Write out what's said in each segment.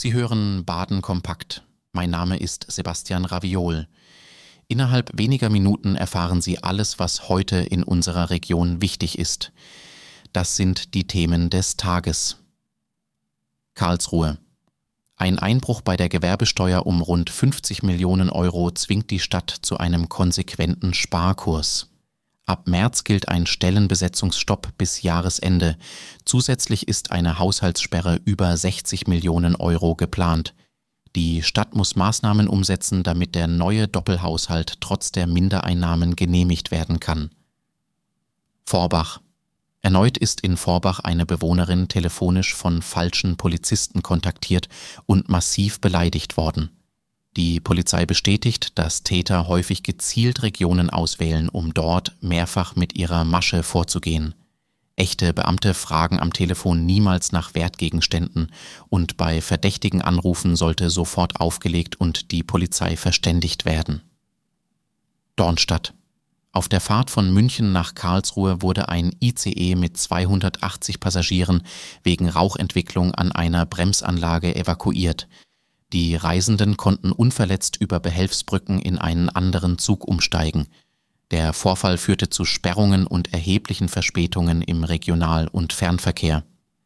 Sie hören Baden kompakt. Mein Name ist Sebastian Raviol. Innerhalb weniger Minuten erfahren Sie alles, was heute in unserer Region wichtig ist. Das sind die Themen des Tages. Karlsruhe. Ein Einbruch bei der Gewerbesteuer um rund 50 Millionen Euro zwingt die Stadt zu einem konsequenten Sparkurs. Ab März gilt ein Stellenbesetzungsstopp bis Jahresende. Zusätzlich ist eine Haushaltssperre über 60 Millionen Euro geplant. Die Stadt muss Maßnahmen umsetzen, damit der neue Doppelhaushalt trotz der Mindereinnahmen genehmigt werden kann. Vorbach. Erneut ist in Vorbach eine Bewohnerin telefonisch von falschen Polizisten kontaktiert und massiv beleidigt worden. Die Polizei bestätigt, dass Täter häufig gezielt Regionen auswählen, um dort mehrfach mit ihrer Masche vorzugehen. Echte Beamte fragen am Telefon niemals nach Wertgegenständen und bei verdächtigen Anrufen sollte sofort aufgelegt und die Polizei verständigt werden. Dornstadt. Auf der Fahrt von München nach Karlsruhe wurde ein ICE mit 280 Passagieren wegen Rauchentwicklung an einer Bremsanlage evakuiert. Die Reisenden konnten unverletzt über Behelfsbrücken in einen anderen Zug umsteigen. Der Vorfall führte zu Sperrungen und erheblichen Verspätungen im Regional- und Fernverkehr.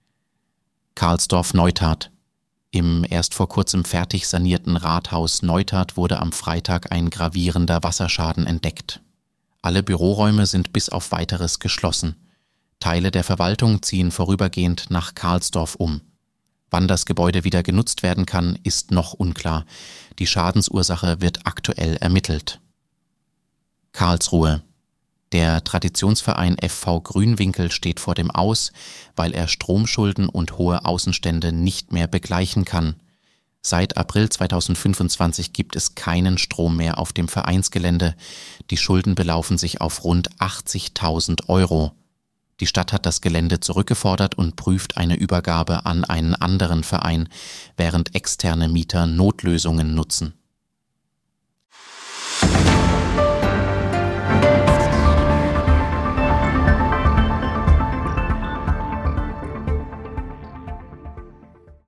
Karlsdorf-Neustadt. Im erst vor kurzem fertig sanierten Rathaus Neustadt wurde am Freitag ein gravierender Wasserschaden entdeckt. Alle Büroräume sind bis auf Weiteres geschlossen. Teile der Verwaltung ziehen vorübergehend nach Karlsdorf um. Wann das Gebäude wieder genutzt werden kann, ist noch unklar. Die Schadensursache wird aktuell ermittelt. Karlsruhe. Der Traditionsverein FV Grünwinkel steht vor dem Aus, weil er Stromschulden und hohe Außenstände nicht mehr begleichen kann. Seit April 2025 gibt es keinen Strom mehr auf dem Vereinsgelände. Die Schulden belaufen sich auf rund 80.000 Euro. Die Stadt hat das Gelände zurückgefordert und prüft eine Übergabe an einen anderen Verein, während externe Mieter Notlösungen nutzen.